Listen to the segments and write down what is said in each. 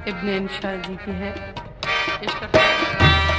इब्न इंशा जी की है। पेश करते हैं।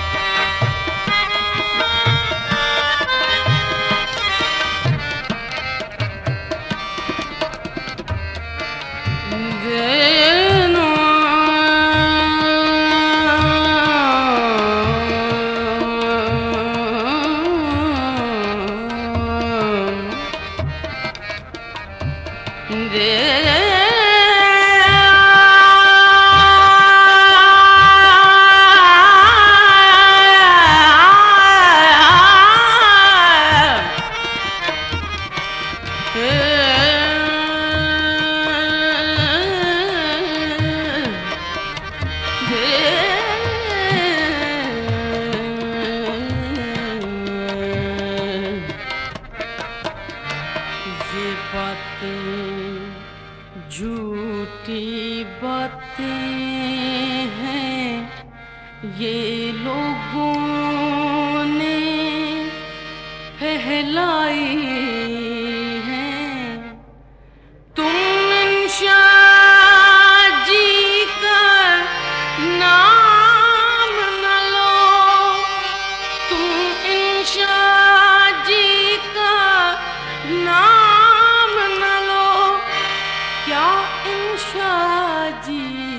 झूठी बातें हैं ये लोगों ने फैलाई हैं। तुम इंशा जी का नाम न लो, तुम इंशा जी का नाम न लो, क्या इंशा जी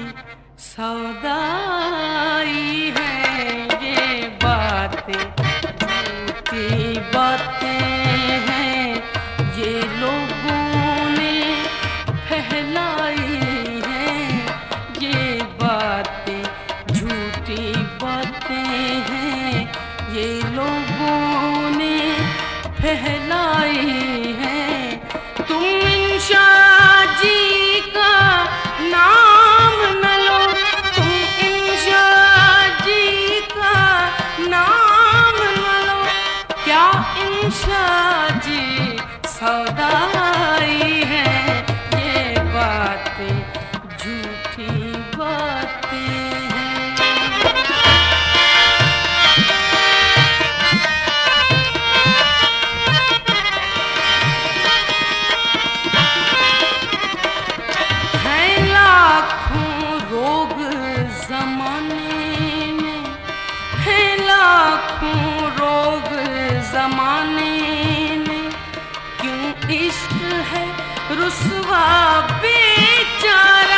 सौदाई है। ये बातें झूठी बातें हैं ये लोगों ने फैलाई हैं। ये बातें झूठी बातें हैं ये लोगों ने फैलाई हैं। तुम इंशा जी का नाम न लो, तुम इंशा जी का नाम न लो, क्या इंशा जी सौदाई है। ये बातें झूठी बातें हैं। ज़माने में है लाखों रोग ज़माने में, क्यों इश्क है रुसवा बेचारा।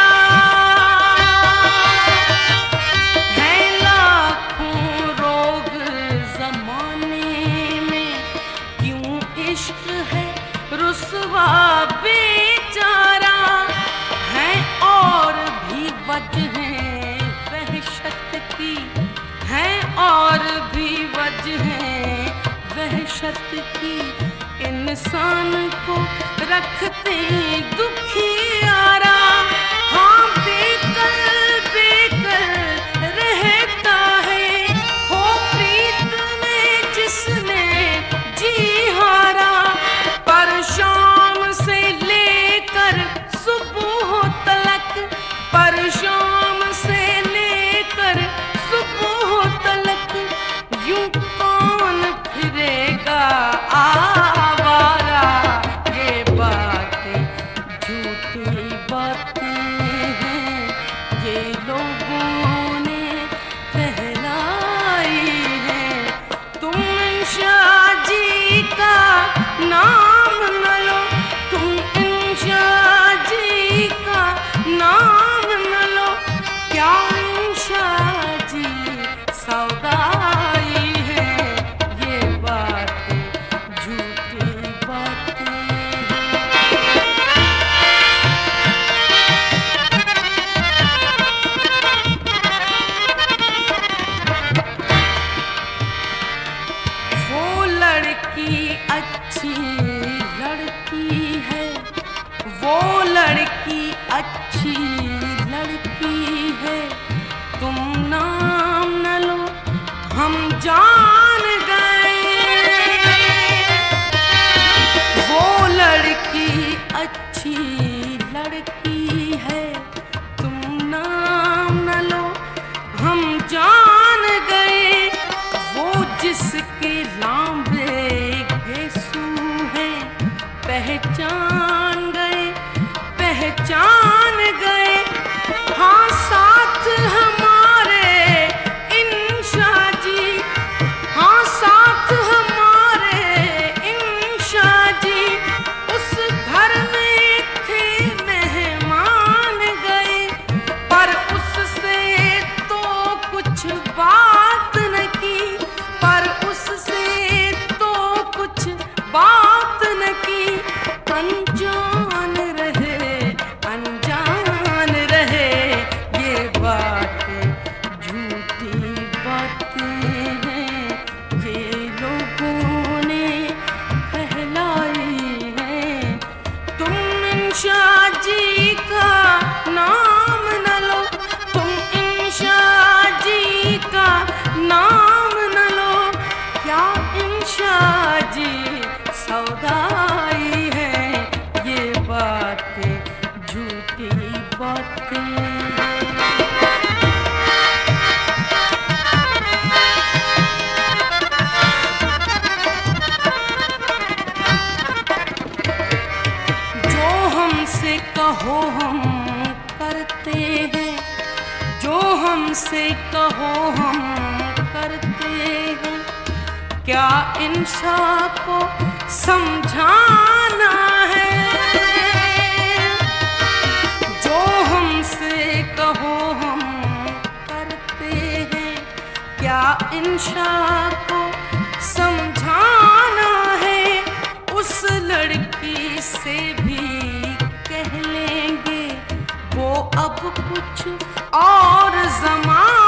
है लाखों रोग ज़माने में, क्यों इश्क है रुसवा बेचारा। है और भी वजहें की, हैं और भी वजहें वहशत की, इंसान को रखते दुखियारा। हाँ बेकल बेकल रहता है, हो प्रीत में जिसने जी हारा। पर शाम से लेकर सुबह तलक, पर शाम से सुबह तलक, यूं कौन फिरेगा आवारा। ये बातें झूठी बातें हैं ये लोगों ने फैलाई हैं। तुम इंशा जी का नाम न लो, तुम इंशा जी का नाम न लो, क्या इंशा सौदाई है। ये बातें झूठी बातें हैं। वो लड़की अच्छी लड़की है, वो लड़की अच्छी लड़की है, तुम नाम न लो, हमसे कहो हम करते हैं क्या इंशा को समझाना है। जो हमसे कहो हम करते हैं क्या इंशा को समझाना है। उस लड़की से भी कह लेंगे वो अब कुछ और ज़माना